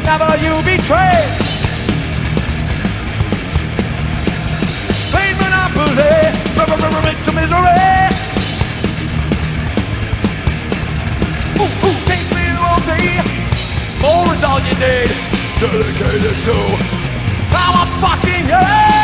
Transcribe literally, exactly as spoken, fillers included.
never you betray. Plain monopoly, make to misery. Ooh, ooh, take me all day. More is all you need. Dedicated to power fucking yeah.